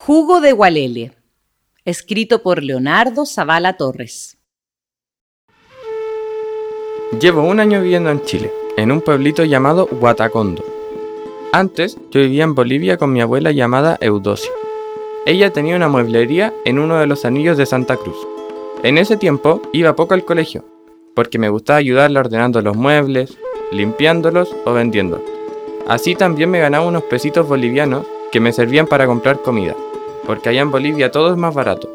Jugo de Gualele, escrito por Leonardo Zavala Torres. Llevo 1 año viviendo en Chile, en un pueblito llamado Huatacondo. Antes, yo vivía en Bolivia con mi abuela llamada Eudocia. Ella tenía una mueblería en uno de los anillos de Santa Cruz. En ese tiempo iba poco al colegio, porque me gustaba ayudarla ordenando los muebles, limpiándolos o vendiéndolos. Así también me ganaba unos pesitos bolivianos que me servían para comprar comida, porque allá en Bolivia todo es más barato.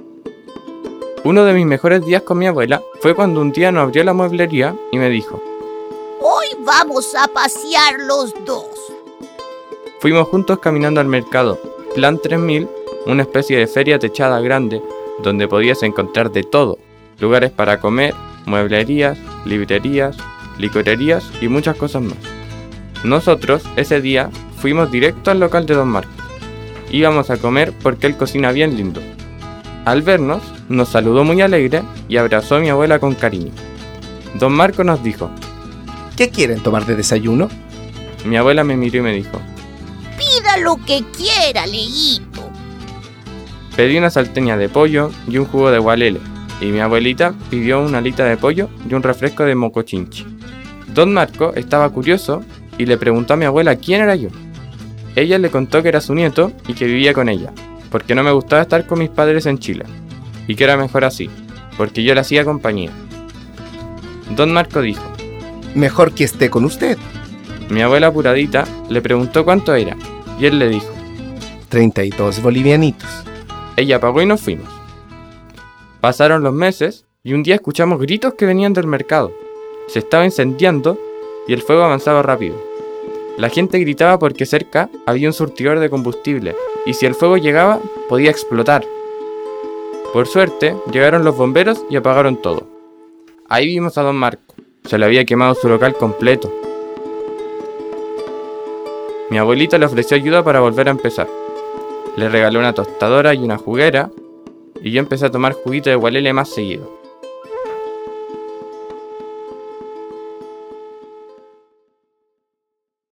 Uno de mis mejores días con mi abuela fue cuando un día nos abrió la mueblería y me dijo: «Hoy vamos a pasear los dos». Fuimos juntos caminando al mercado, Plan 3000, una especie de feria techada grande, donde podías encontrar de todo, lugares para comer, mueblerías, librerías, licorerías y muchas cosas más. Nosotros, ese día, fuimos directo al local de Don Marco. Íbamos a comer porque él cocina bien lindo. Al vernos, nos saludó muy alegre y abrazó a mi abuela con cariño. Don Marco nos dijo: ¿qué quieren tomar de desayuno? Mi abuela me miró y me dijo: «Pida lo que quiera, Leguito». Pedí una salteña de pollo y un jugo de gualele, y mi abuelita pidió una alita de pollo y un refresco de mocochinchi. Don Marco estaba curioso y le preguntó a mi abuela quién era yo. Ella le contó que era su nieto y que vivía con ella, porque no me gustaba estar con mis padres en Chile, y que era mejor así, porque yo le hacía compañía. Don Marco dijo: mejor que esté con usted. Mi abuela apuradita le preguntó cuánto era, y él le dijo: 32 bolivianitos. Ella pagó y nos fuimos. Pasaron los meses y un día escuchamos gritos que venían del mercado. Se estaba incendiando y el fuego avanzaba rápido. La gente gritaba porque cerca había un surtidor de combustible y si el fuego llegaba podía explotar. Por suerte llegaron los bomberos y apagaron todo. Ahí vimos a Don Marco. Se le había quemado su local completo. Mi abuelita le ofreció ayuda para volver a empezar. Le regaló una tostadora y una juguera y yo empecé a tomar juguito de gualele más seguido.